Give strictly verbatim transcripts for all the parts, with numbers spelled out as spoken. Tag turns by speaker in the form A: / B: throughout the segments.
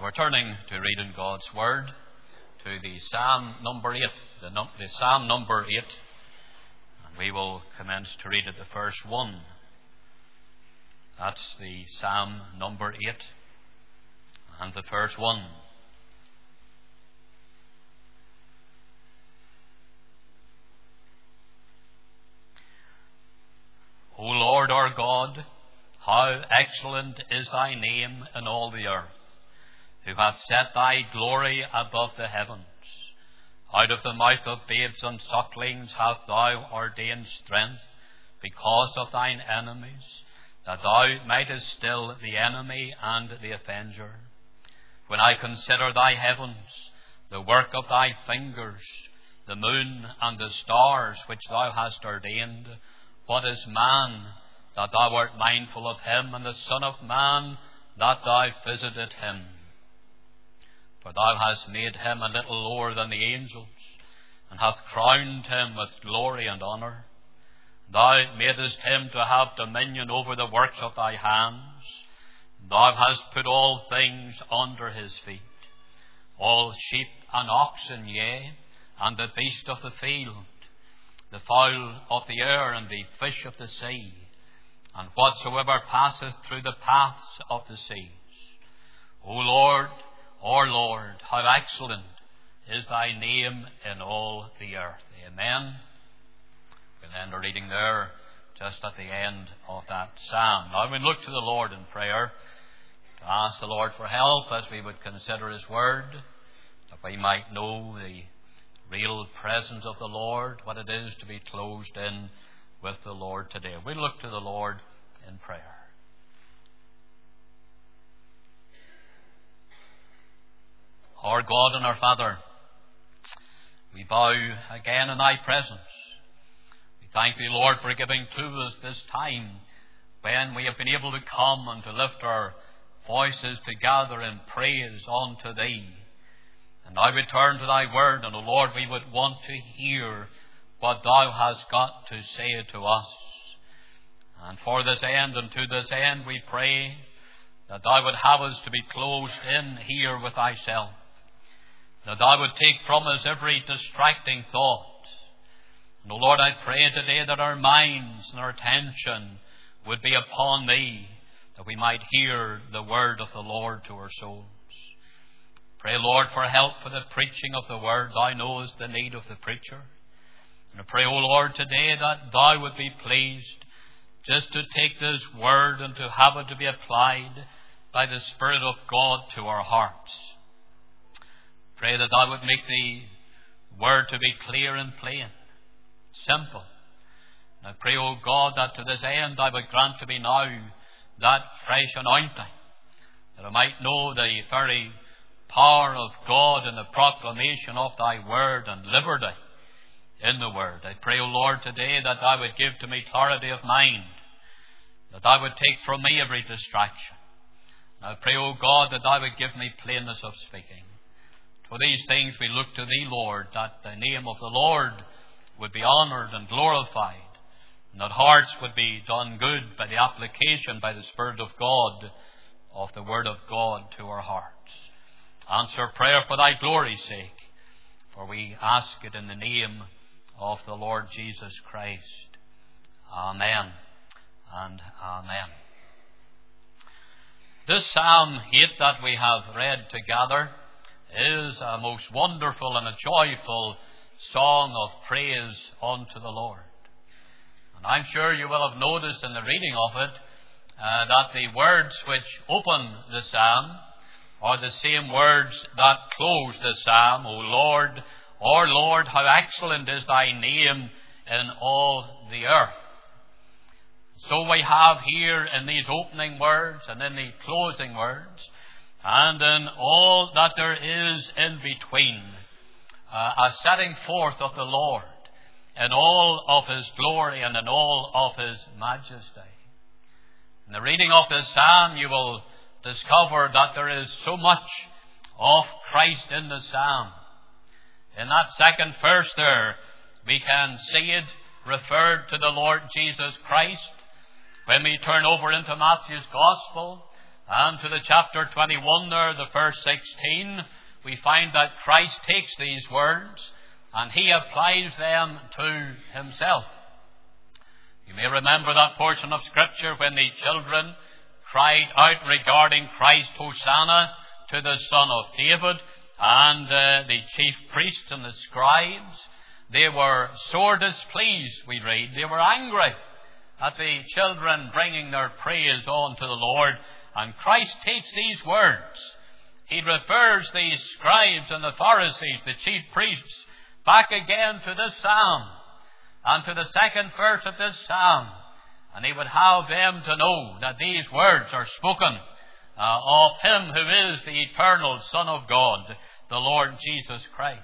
A: We're turning to reading God's Word to the Psalm number eight, the, num- the Psalm number eight, and we will commence to read at the verse one. That's the Psalm number eight and the verse one. O Lord our God, how excellent is thy name in all the earth, who hath set thy glory above the heavens. Out of the mouth of babes and sucklings hast thou ordained strength because of thine enemies, that thou mightest still the enemy and the avenger. When I consider thy heavens, the work of thy fingers, the moon and the stars which thou hast ordained, what is man, that thou art mindful of him, and the Son of Man, that thou visited him? For thou hast made him a little lower than the angels, and hast crowned him with glory and honour. Thou madest him to have dominion over the works of thy hands. Thou hast put all things under his feet, all sheep and oxen, yea, and the beast of the field, the fowl of the air, and the fish of the sea, and whatsoever passeth through the paths of the seas. O Lord, our Lord, how excellent is thy name in all the earth. Amen. We'll end our reading there, just at the end of that psalm. Now we look to the Lord in prayer, to ask the Lord for help as we would consider his word, that we might know the real presence of the Lord, what it is to be closed in with the Lord today. We look to the Lord in prayer. Our God and our Father, we bow again in thy presence. We thank thee, Lord, for giving to us this time when we have been able to come and to lift our voices together in praise unto thee. And now we turn to thy word, and, O Lord, we would want to hear what thou hast got to say to us. And for this end and to this end we pray that thou would have us to be closed in here with thyself, that thou would take from us every distracting thought. And, O Lord, I pray today that our minds and our attention would be upon thee, that we might hear the word of the Lord to our souls. Pray, Lord, for help for the preaching of the word. Thou knowest the need of the preacher. And I pray, O Lord, today that thou would be pleased just to take this word and to have it to be applied by the Spirit of God to our hearts. Pray that thou would make the word to be clear and plain, simple. And I pray, O God, that to this end thou would grant to me now that fresh anointing, that I might know the very power of God in the proclamation of thy word and liberty in the word. I pray, O Lord, today that thou would give to me clarity of mind, that thou would take from me every distraction. And I pray, O God, that thou would give me plainness of speaking. For these things we look to thee, Lord, that the name of the Lord would be honoured and glorified, and that hearts would be done good by the application by the Spirit of God of the word of God to our hearts. Answer prayer for thy glory's sake, for we ask it in the name of the Lord Jesus Christ. Amen and amen. This Psalm eight that we have read together is a most wonderful and a joyful song of praise unto the Lord. And I'm sure you will have noticed in the reading of it uh, that the words which open the psalm are the same words that close the psalm. O Lord, our Lord, how excellent is thy name in all the earth. So we have here in these opening words and in the closing words, and in all that there is in between, uh, a setting forth of the Lord in all of his glory and in all of his majesty. In the reading of this psalm, you will discover that there is so much of Christ in the psalm. In that second verse there, we can see it referred to the Lord Jesus Christ. When we turn over into Matthew's Gospel, And to the chapter twenty-one there, the verse sixteen, we find that Christ takes these words and he applies them to himself. You may remember that portion of Scripture when the children cried out regarding Christ, Hosanna to the Son of David, and uh, the chief priests and the scribes, they were sore displeased, we read. They were angry at the children bringing their praise on to the Lord. And Christ takes these words. He refers these scribes and the Pharisees, the chief priests, back again to this psalm and to the second verse of this psalm. And he would have them to know that these words are spoken uh, of him who is the eternal Son of God, the Lord Jesus Christ.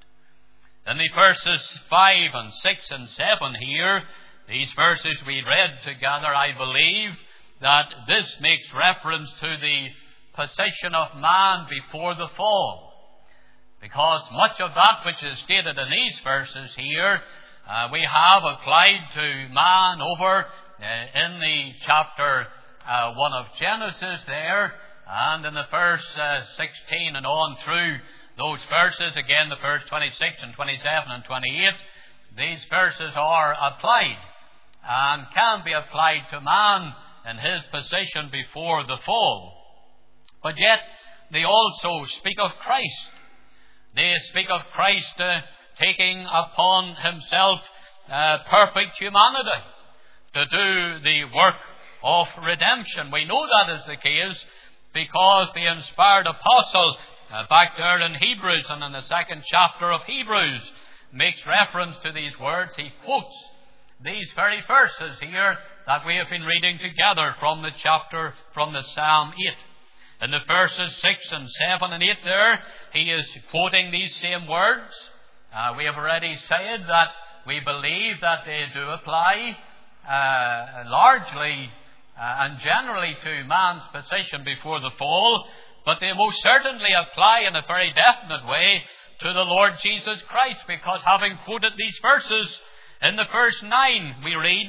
A: In the verses five and six and seven here, these verses we read together, I believe that this makes reference to the position of man before the fall. Because much of that which is stated in these verses here, uh, we have applied to man over uh, in the chapter uh, one of Genesis there, and in the verse uh, sixteen and on through those verses, again the verse twenty-six and twenty-seven and twenty-eight, these verses are applied and can be applied to man in his position before the fall. But yet they also speak of Christ. They speak of Christ uh, taking upon himself uh, perfect humanity to do the work of redemption. We know that is the case because the inspired apostle uh, back there in Hebrews and in the second chapter of Hebrews makes reference to these words. He quotes these very verses here that we have been reading together from the chapter, from the Psalm eight. In the verses six and seven and eight there, he is quoting these same words. Uh, we have already said that we believe that they do apply uh, largely uh, and generally to man's position before the fall, but they most certainly apply in a very definite way to the Lord Jesus Christ, because having quoted these verses, in the verse nine we read,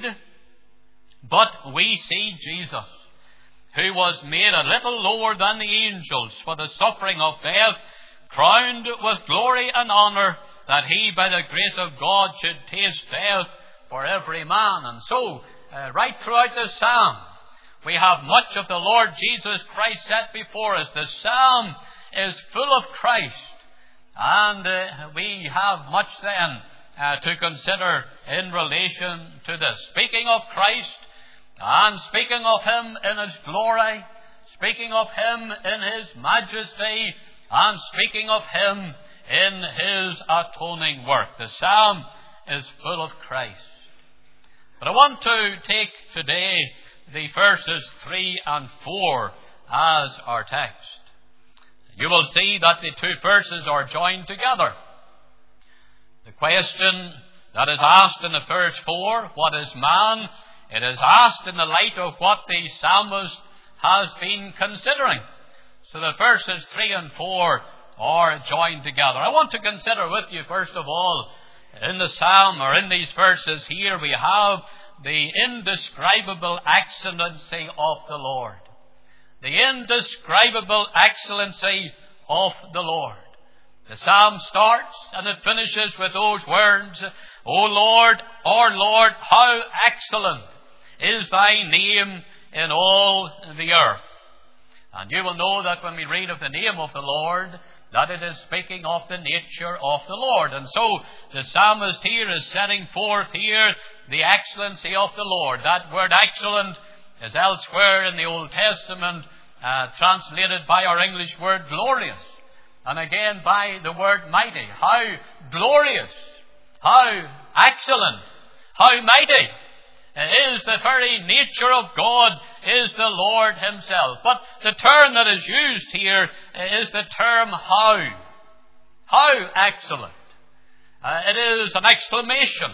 A: "But we see Jesus, who was made a little lower than the angels for the suffering of death, crowned with glory and honour, that he by the grace of God should taste death for every man." And so, uh, right throughout the psalm, we have much of the Lord Jesus Christ set before us. The psalm is full of Christ, and uh, we have much then uh, to consider in relation to this. Speaking of Christ, and speaking of him in his glory, speaking of him in his majesty, and speaking of him in his atoning work. The psalm is full of Christ. But I want to take today the verses three and four as our text. You will see that the two verses are joined together. The question that is asked in the verse four, what is man? It is asked in the light of what the psalmist has been considering. So the verses three and four are joined together. I want to consider with you, first of all, in the psalm, or in these verses here, we have the indescribable excellency of the Lord. The indescribable excellency of the Lord. The psalm starts and it finishes with those words, "O Lord, our Lord, how excellent is thy name in all the earth." And you will know that when we read of the name of the Lord, that it is speaking of the nature of the Lord. And so the psalmist here is setting forth here the excellency of the Lord. That word excellent is elsewhere in the Old Testament uh, translated by our English word glorious. And again by the word mighty. How glorious, how excellent, how mighty is the very nature of God, is the Lord himself. But the term that is used here is the term how. How excellent. Uh, it is an exclamation.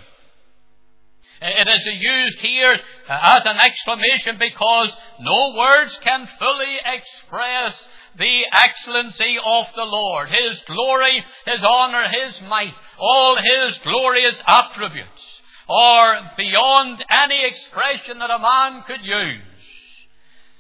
A: It is used here as an exclamation because no words can fully express the excellency of the Lord. His glory, his honour, his might, all his glorious attributes are beyond any expression that a man could use.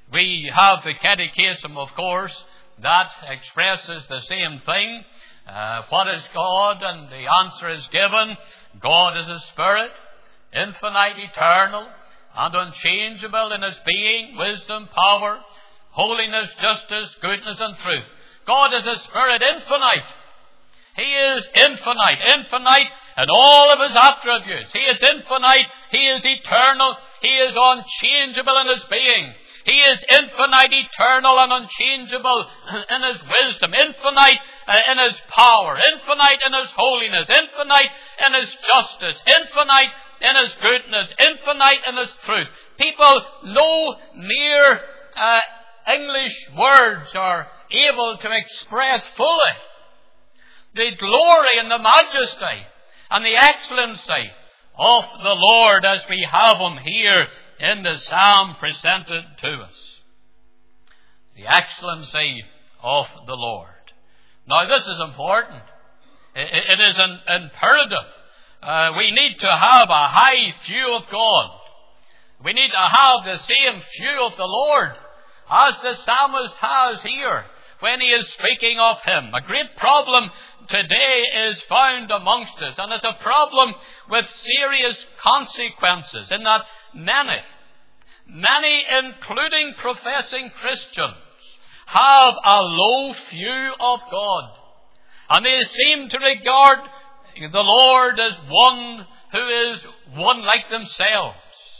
A: We have the Catechism, of course, that expresses the same thing. Uh, what is God? And the answer is given. God is a spirit, infinite, eternal, and unchangeable in his being, wisdom, power, holiness, justice, goodness, and truth. God is a spirit, infinite. He is infinite, infinite in all of his attributes. He is infinite, he is eternal, he is unchangeable in his being. He is infinite, eternal, and unchangeable in his wisdom, infinite in his power, infinite in his holiness, infinite in his justice, infinite in his goodness, infinite in his truth. People, no mere uh, English words are able to express fully the glory and the majesty and the excellency of the Lord as we have him here in the psalm presented to us. The excellency of the Lord. Now this is important. It is an imperative. Uh, we need to have a high view of God. We need to have the same view of the Lord as the psalmist has here when he is speaking of him. A great problem today is found amongst us, and it's a problem with serious consequences in that many, many including professing Christians, have a low view of God. And they seem to regard the Lord as one who is one like themselves.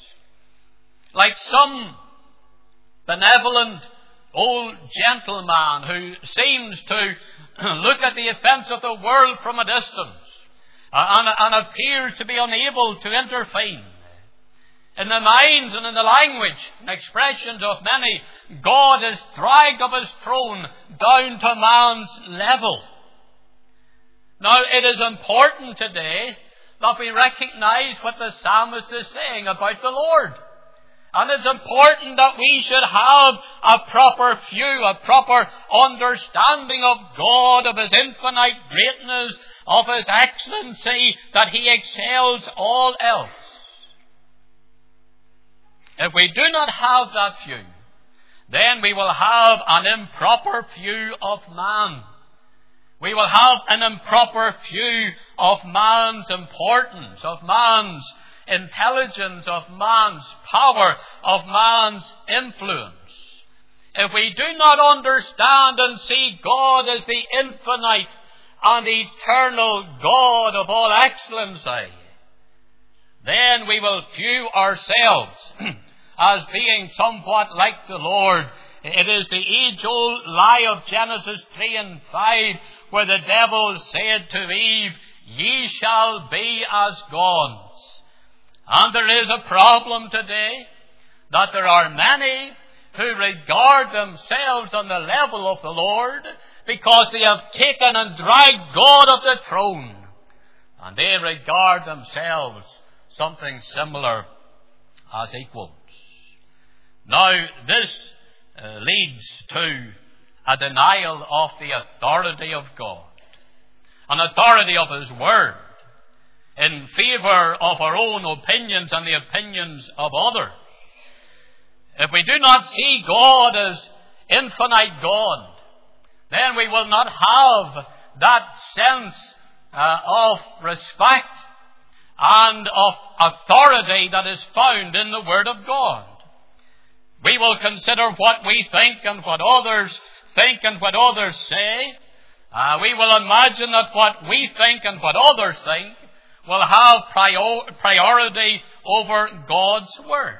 A: Like some benevolent old gentleman who seems to look at the events of the world from a distance and, and appears to be unable to intervene. In the minds and in the language and expressions of many, God has dragged up his throne down to man's level. Now, it is important today that we recognize what the psalmist is saying about the Lord. And it's important that we should have a proper view, a proper understanding of God, of his infinite greatness, of his excellency, that he excels all else. If we do not have that view, then we will have an improper view of man. We will have an improper view of man's importance, of man's intelligence, of man's power, of man's influence. If we do not understand and see God as the infinite and eternal God of all excellency, then we will view ourselves as being somewhat like the Lord. It is the age-old lie of Genesis three and five, where the devil said to Eve, "Ye shall be as gods." And there is a problem today that there are many who regard themselves on the level of the Lord because they have taken and dragged God of the throne. And they regard themselves something similar as equals. Now, this uh, leads to a denial of the authority of God, an authority of his word, in favor of our own opinions and the opinions of others. If we do not see God as infinite God, then we will not have that sense uh, of respect and of authority that is found in the Word of God. We will consider what we think and what others think and what others say. Uh, we will imagine that what we think and what others think will have prior- priority over God's Word.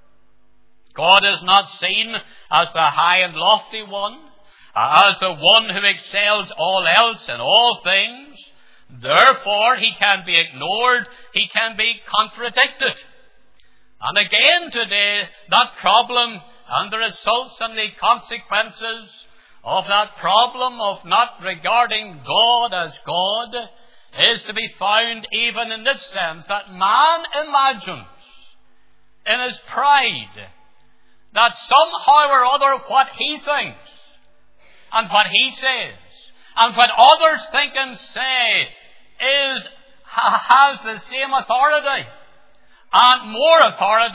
A: God is not seen as the high and lofty one, as the one who excels all else in all things. Therefore, he can be ignored, he can be contradicted. And again today, that problem and the results and the consequences of that problem of not regarding God as God is to be found even in this sense, that man imagines in his pride that somehow or other what he thinks and what he says and what others think and say is has the same authority and more authority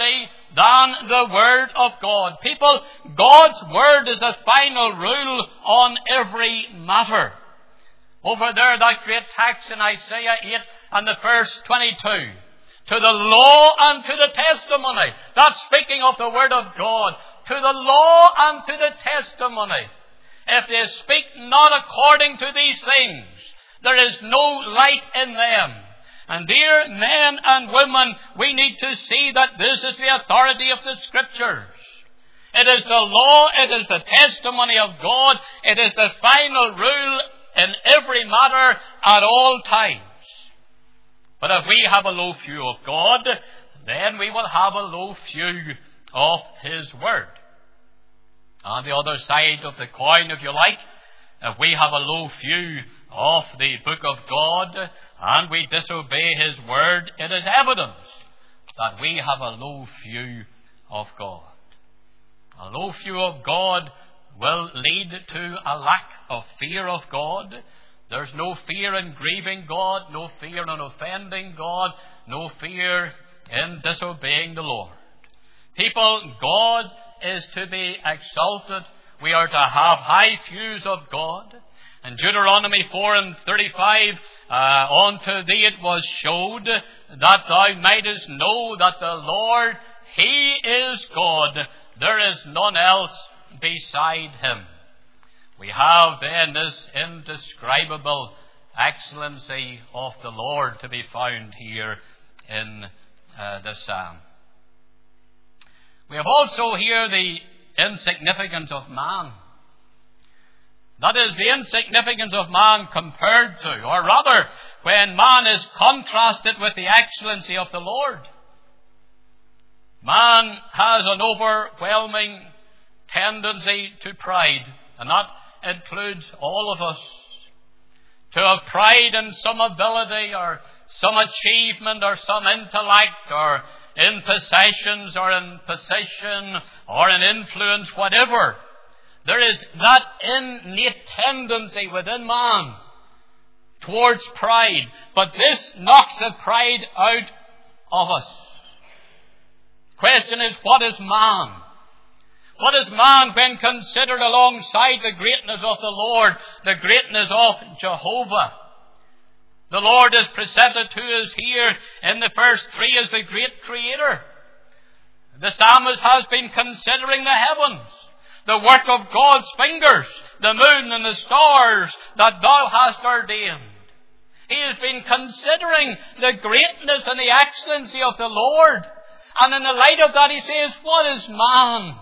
A: than the Word of God. People, God's Word is a final rule on every matter. Over there, that great text in Isaiah eight and the verse twenty-two. To the law and to the testimony. That's speaking of the Word of God. To the law and to the testimony. If they speak not according to these things, there is no light in them. And dear men and women, we need to see that this is the authority of the Scriptures. It is the law, it is the testimony of God, it is the final rule in every matter at all times. But if we have a low view of God, then we will have a low view of His Word. On the other side of the coin, if you like, if we have a low view of the book of God and we disobey His Word, it is evidence that we have a low view of God. A low view of God will lead to a lack of fear of God. There's no fear in grieving God, no fear in offending God, no fear in disobeying the Lord. People, God is to be exalted. We are to have high views of God. In Deuteronomy four and thirty-five, uh, unto thee it was showed that thou mightest know that the Lord, He is God. There is none else beside Him. We have then this indescribable excellency of the Lord to be found here in uh, the Psalm. We have also here the insignificance of man. That is, the insignificance of man compared to, or rather, when man is contrasted with the excellency of the Lord. Man has an overwhelming tendency to pride, and that includes all of us. To have pride in some ability or some achievement or some intellect or in possessions or in position or in influence, whatever. There is that innate tendency within man towards pride. But this knocks the pride out of us. Question is, what is man? What is man when considered alongside the greatness of the Lord, the greatness of Jehovah? The Lord is presented to us here in the first three as the great Creator. The psalmist has been considering the heavens, the work of God's fingers, the moon and the stars that Thou hast ordained. He has been considering the greatness and the excellency of the Lord. And in the light of that he says, what is man?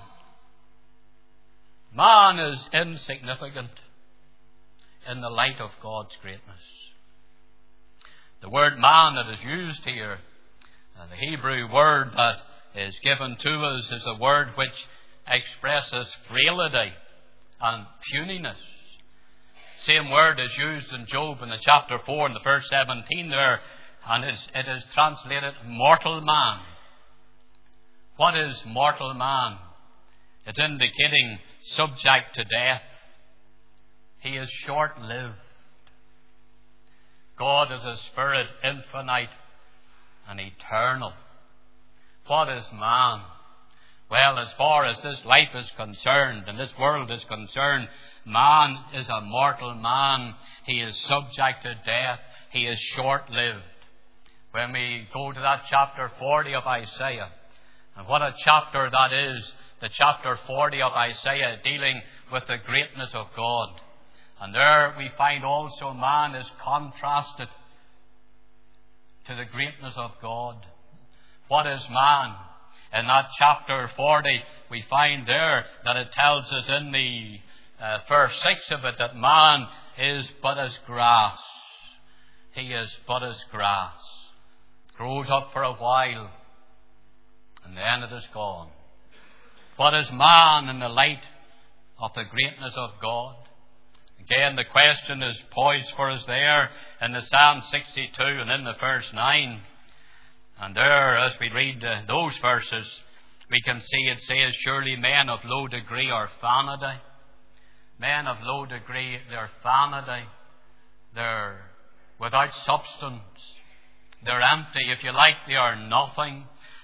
A: Man is insignificant in the light of God's greatness. The word man that is used here, uh, the Hebrew word that is given to us, is a word which expresses frailty and puniness. Same word is used in Job in the chapter four in the verse seventeen there, and it is, it is translated mortal man. What is mortal man? It's indicating subject to death. He is short-lived. God is a spirit infinite and eternal. What is man? Well, as far as this life is concerned and this world is concerned, man is a mortal man. He is subject to death. He is short-lived. When we go to that chapter forty of Isaiah, and what a chapter that is, the chapter forty of Isaiah dealing with the greatness of God. And there we find also man is contrasted to the greatness of God. What is man? In that chapter forty, we find there that it tells us in the uh, verse six of it that man is but as grass. He is but as grass. Grows up for a while, and then it is gone. What is man in the light of the greatness of God? Again, the question is poised for us there in the Psalm sixty-two and in the verse nine. And there, as we read uh, those verses, we can see it says, surely men of low degree are vanity. Men of low degree, they're vanity. They're without substance. They're empty. If you like, they are nothing.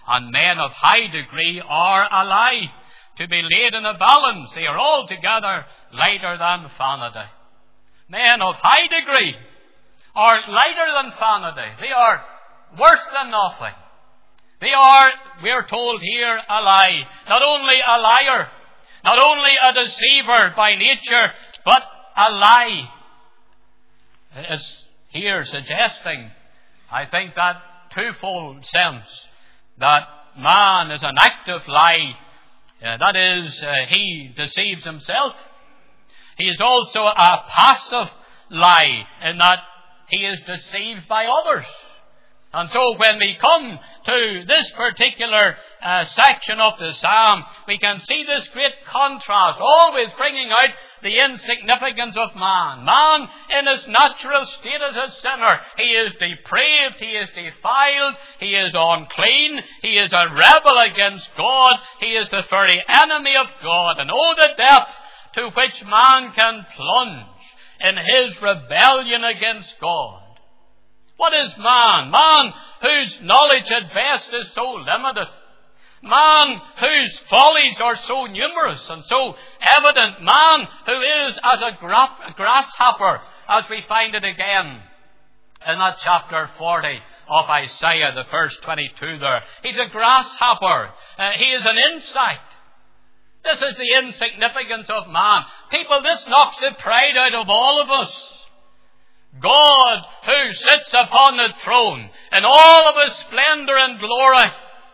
A: and men of high degree are a lie. To be laid in a balance, they are altogether lighter than vanity. Men of high degree are lighter than vanity. They are worse than nothing. They are, we are told here, a lie. Not only a liar, not only a deceiver by nature, but a lie. Is here suggesting, I think, that twofold sense, that man is an active lie. Uh, that is, uh, he deceives himself. He is also a passive lie in that he is deceived by others. And so when we come to this particular uh, section of the psalm, we can see this great contrast, always bringing out the insignificance of man. Man in his natural state is a sinner. He is depraved, he is defiled, he is unclean, he is a rebel against God, he is the very enemy of God. And oh, the depth to which man can plunge in his rebellion against God. What is man? Man whose knowledge at best is so limited. Man whose follies are so numerous and so evident. Man who is as a gra- grasshopper, as we find it again in that chapter forty of Isaiah, the verse twenty-two there. He's a grasshopper. Uh, he is an insect. This is the insignificance of man. People, this knocks the pride out of all of us. God, who sits upon the throne in all of his splendor and glory.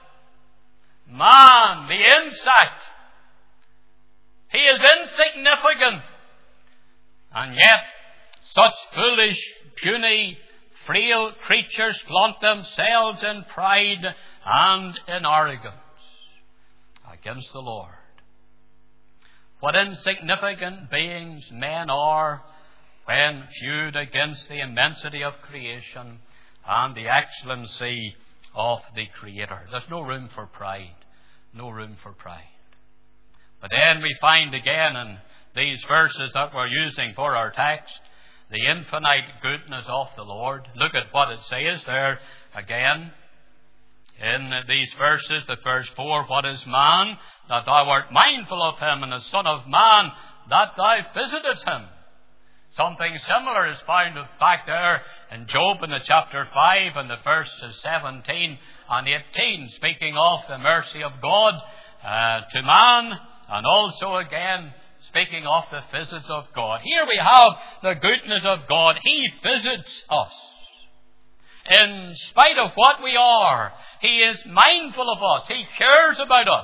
A: Man, the insect, he is insignificant. And yet, such foolish, puny, frail creatures flaunt themselves in pride and in arrogance against the Lord. What insignificant beings men are when viewed against the immensity of creation and the excellency of the Creator. There's no room for pride. No room for pride. But then we find again in these verses that we're using for our text, the infinite goodness of the Lord. Look at what it says there again in these verses, the verse four. What is man, that thou art mindful of him, and the Son of man, that thou visitest him? Something similar is found back there in Job in the chapter five and the verses seventeen and eighteen, speaking of the mercy of God uh, to man, and also again speaking of the visits of God. Here we have the goodness of God. He visits us. In spite of what we are, He is mindful of us. He cares about us.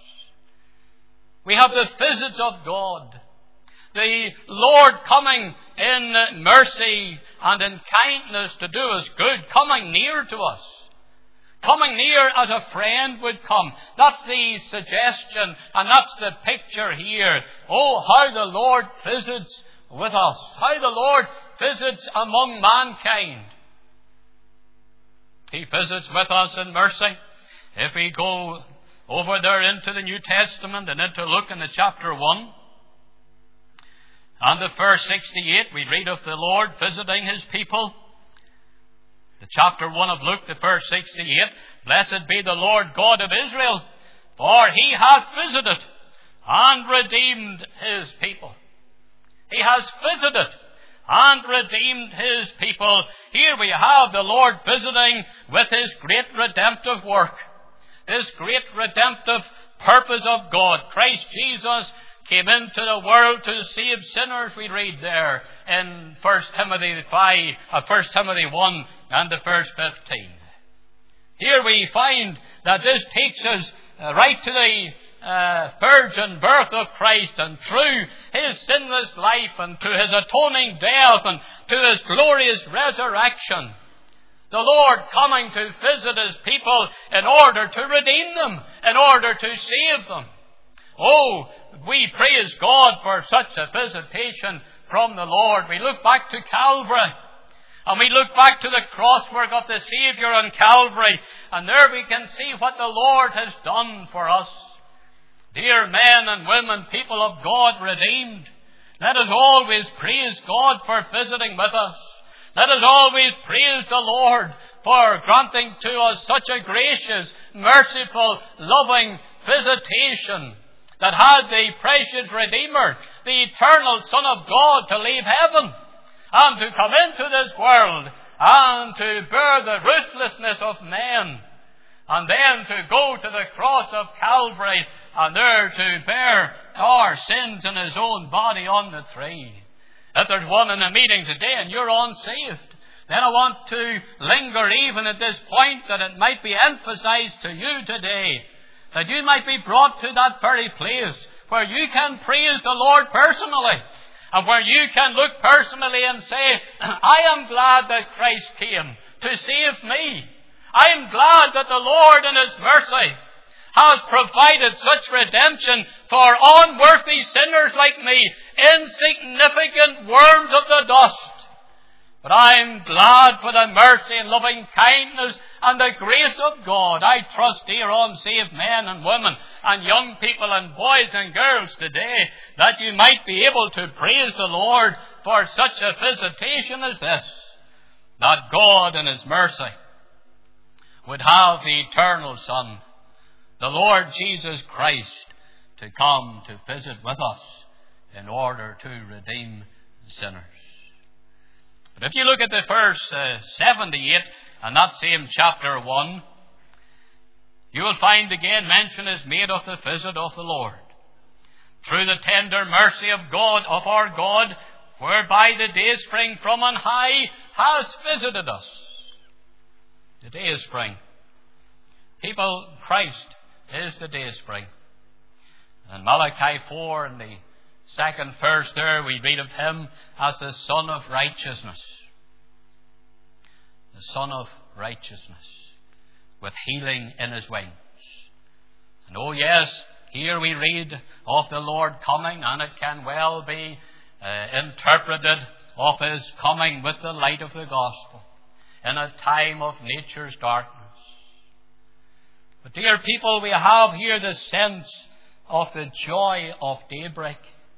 A: We have the visits of God. The Lord coming in mercy and in kindness to do us good, coming near to us. Coming near as a friend would come. That's the suggestion and that's the picture here. Oh, how the Lord visits with us. How the Lord visits among mankind. He visits with us in mercy. If we go over there into the New Testament and into Luke in the chapter one, and the verse sixty-eight, we read of the Lord visiting His people. The chapter one of Luke, the verse sixty-eight, blessed be the Lord God of Israel, for He hath visited and redeemed His people. He has visited and redeemed His people. Here we have the Lord visiting with His great redemptive work. This great redemptive purpose of God. Christ Jesus came into the world to save sinners, we read there in First Timothy five, uh, First Timothy one and the verse fifteen. Here we find that this takes us uh, right to the uh, virgin birth of Christ, and through His sinless life and to His atoning death and to His glorious resurrection. The Lord coming to visit His people in order to redeem them, in order to save them. Oh, we praise God for such a visitation from the Lord. We look back to Calvary, and we look back to the cross work of the Saviour on Calvary, and there we can see what the Lord has done for us. Dear men and women, people of God redeemed, let us always praise God for visiting with us. Let us always praise the Lord for granting to us such a gracious, merciful, loving visitation that had the precious Redeemer, the eternal Son of God, to leave heaven and to come into this world and to bear the ruthlessness of men, and then to go to the cross of Calvary and there to bear our sins in His own body on the tree. If there's one in the meeting today and you're unsaved, then I want to linger even at this point that it might be emphasized to you today, that you might be brought to that very place where you can praise the Lord personally, and where you can look personally and say, I am glad that Christ came to save me. I am glad that the Lord in His mercy has provided such redemption for unworthy sinners like me, insignificant worms of the dust. But I am glad for the mercy and loving kindness and the grace of God. I trust, dear unsaved men and women and young people and boys and girls today, that you might be able to praise the Lord for such a visitation as this, that God in His mercy would have the eternal Son, the Lord Jesus Christ, to come to visit with us in order to redeem sinners. But if you look at the verse uh, seventy-eight in that same chapter one, you will find again mention is made of the visit of the Lord. Through the tender mercy of God, of our God, whereby the day spring from on high has visited us. The day spring. People, Christ is the day spring. In Malachi four, in the second verse there, we read of Him as the Son of Righteousness. The Son of Righteousness, with healing in His wings. And oh yes, here we read of the Lord coming, and it can well be uh, interpreted of His coming with the light of the gospel in a time of nature's darkness. But dear people, we have here the sense of the joy of daybreak.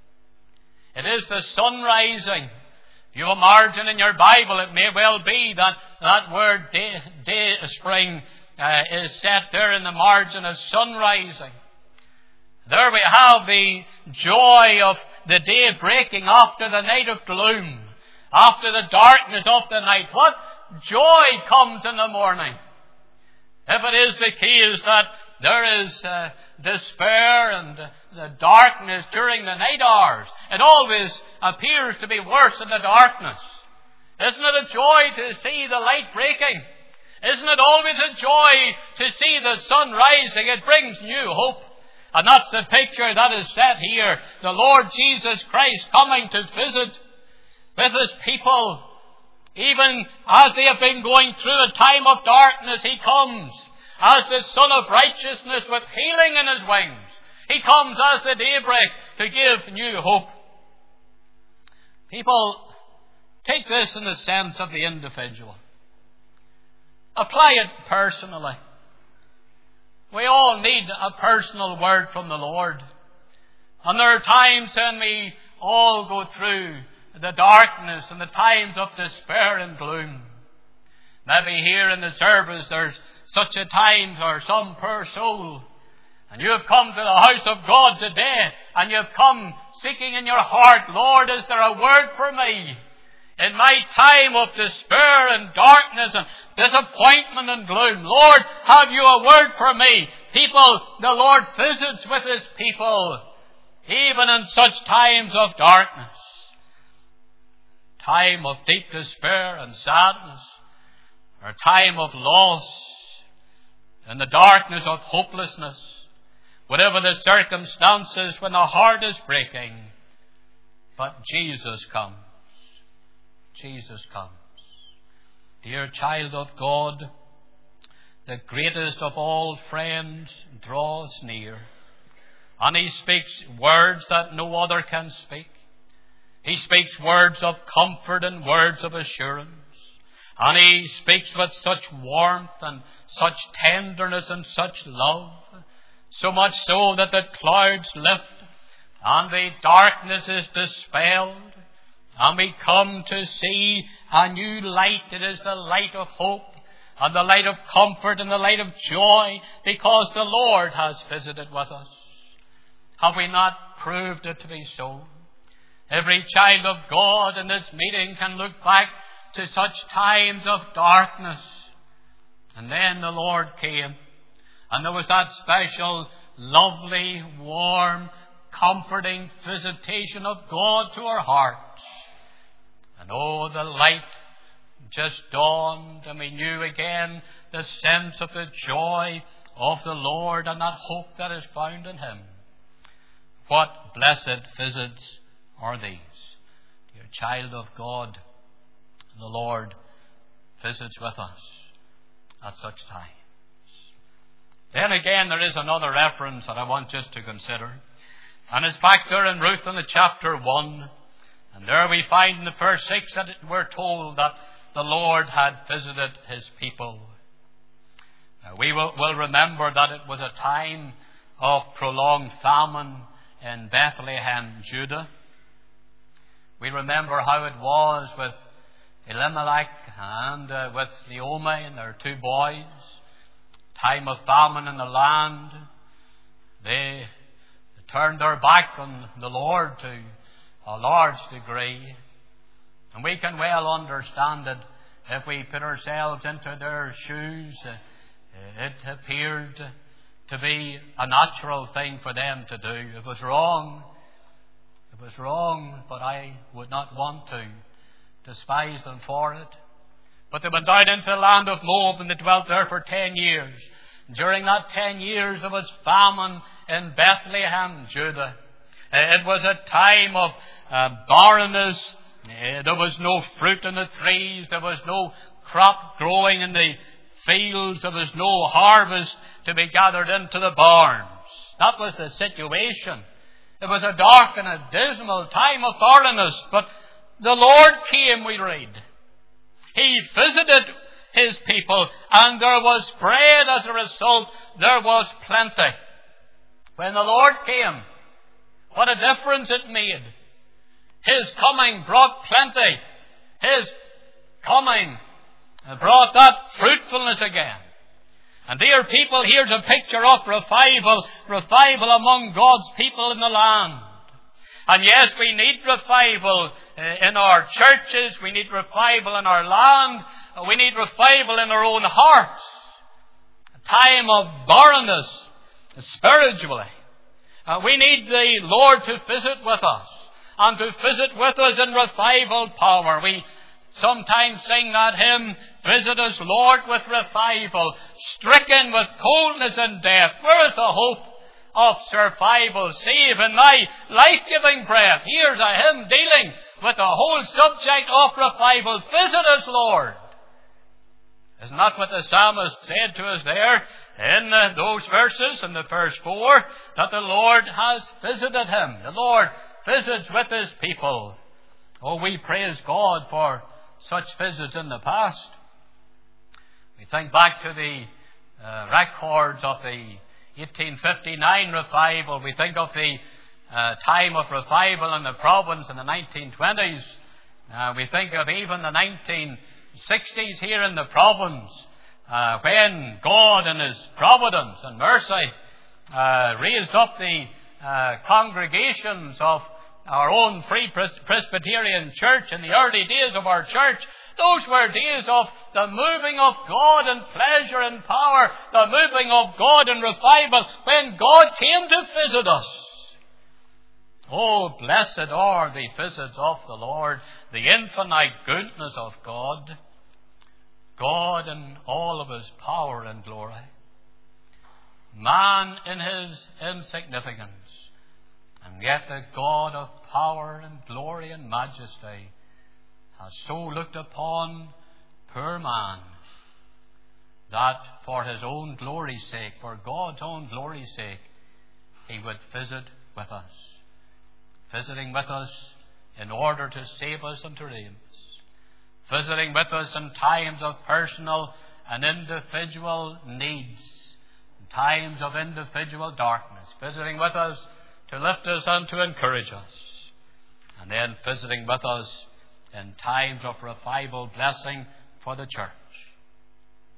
A: It is the sun rising. If you have a margin in your Bible, it may well be that that word day, day spring uh, is set there in the margin as sun rising. There we have the joy of the day breaking after the night of gloom, after the darkness of the night. What joy comes in the morning! If it is the case that there is uh, despair and uh, the darkness during the night hours, it always appears to be worse in the darkness. Isn't it a joy to see the light breaking? Isn't it always a joy to see the sun rising? It brings new hope. And that's the picture that is set here. The Lord Jesus Christ coming to visit with His people. Even as they have been going through a time of darkness, He comes as the Son of Righteousness with healing in His wings. He comes as the daybreak to give new hope. People, take this in the sense of the individual. Apply it personally. We all need a personal word from the Lord. And there are times when we all go through the darkness and the times of despair and gloom. Maybe here in the service there's such a time for some poor soul, and you have come to the house of God today, and you have come seeking in your heart, Lord, is there a word for me? In my time of despair and darkness and disappointment and gloom, Lord, have you a word for me? People, the Lord visits with His people, even in such times of darkness. Time of deep despair and sadness, or time of loss, in the darkness of hopelessness, whatever the circumstances when the heart is breaking. But Jesus comes. Jesus comes. Dear child of God, the greatest of all friends draws near. And He speaks words that no other can speak. He speaks words of comfort and words of assurance. And He speaks with such warmth and such tenderness and such love, so much so that the clouds lift and the darkness is dispelled, and we come to see a new light. It is the light of hope, and the light of comfort and the light of joy, because the Lord has visited with us. Have we not proved it to be so? Every child of God in this meeting can look back to such times of darkness. And then the Lord came, and there was that special, lovely, warm, comforting visitation of God to our hearts. And oh, the light just dawned, and we knew again the sense of the joy of the Lord and that hope that is found in Him. What blessed visits are these? Dear child of God, the Lord visits with us at such times. Then again, there is another reference that I want just to consider. And it's back there in Ruth in the chapter one. And there we find in the verse six that we're told that the Lord had visited His people. Now, we will, will remember that it was a time of prolonged famine in Bethlehem, Judah. We remember how it was with Elimelech and uh, with Naomi and their two boys. Time of famine in the land. They turned their back on the Lord to a large degree. And we can well understand it if we put ourselves into their shoes. It appeared to be a natural thing for them to do. It was wrong. It was wrong, but I would not want to despise them for it. But they went down into the land of Moab, and they dwelt there for ten years. During that ten years there was famine in Bethlehem, Judah. It was a time of uh, barrenness. There was no fruit in the trees. There was no crop growing in the fields. There was no harvest to be gathered into the barns. That was the situation. It was a dark and a dismal time of barrenness. But the Lord came, we read. He visited His people, and there was bread as a result. There was plenty. When the Lord came, what a difference it made. His coming brought plenty. His coming brought that fruitfulness again. And dear people, here's a picture of revival, revival among God's people in the land. And yes, we need revival in our churches. We need revival in our land. We need revival in our own hearts. A time of barrenness spiritually. Uh, we need the Lord to visit with us, and to visit with us in revival power. We sometimes sing that hymn, "Visit us, Lord, with revival, stricken with coldness and death. Where is the hope of survival, save in thy life-giving breath?" Here's a hymn dealing with the whole subject of revival. Visit us, Lord. Isn't that what the psalmist said to us there in the, those verses in the verse four? That the Lord has visited him. The Lord visits with His people. Oh, we praise God for such visits in the past. We think back to the uh, records of the eighteen fifty-nine revival. We think of the uh, time of revival in the province in the nineteen twenties. Uh, we think of even the nineteen sixties here in the province, uh, when God in His providence and mercy uh, raised up the uh, congregations of our own Free Presbyterian Church in the early days of our church. Those were days of the moving of God in pleasure and power, the moving of God in revival, when God came to visit us. Oh, blessed are the visits of the Lord, the infinite goodness of God, God in all of His power and glory, man in his insignificance, and yet the God of power and glory and majesty has so looked upon poor man that for His own glory's sake, for God's own glory's sake, He would visit with us. Visiting with us in order to save us and to redeem us. Visiting with us in times of personal and individual needs, in times of individual darkness. Visiting with us to lift us and to encourage us. And then visiting with us in times of revival blessing for the church.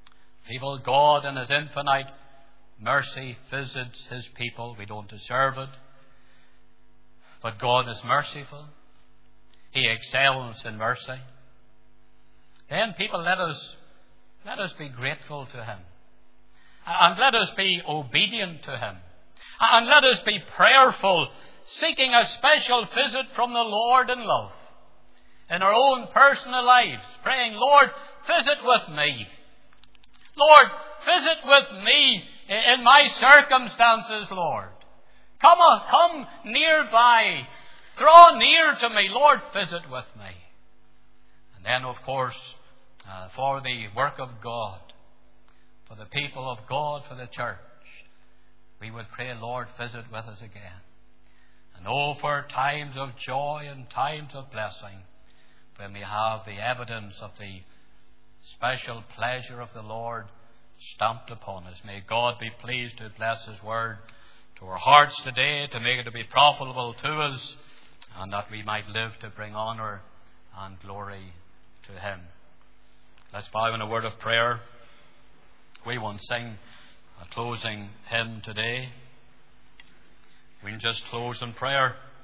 A: People, God in His infinite mercy visits His people. We don't deserve it. But God is merciful. He excels in mercy. Then, people, let us, let us be grateful to Him. And let us be obedient to Him. And let us be prayerful, seeking a special visit from the Lord in love. In our own personal lives, praying, Lord, visit with me. Lord, visit with me in my circumstances, Lord. Come on, come nearby. Draw near to me. Lord, visit with me. And then, of course, uh, for the work of God, for the people of God, for the church, we would pray, Lord, visit with us again. And oh, for times of joy and times of blessing, when we have the evidence of the special pleasure of the Lord stamped upon us. May God be pleased to bless His word to our hearts today, to make it to be profitable to us, and that we might live to bring honour and glory to Him. Let's bow in a word of prayer. We won't sing a closing hymn today. We'll just close in prayer.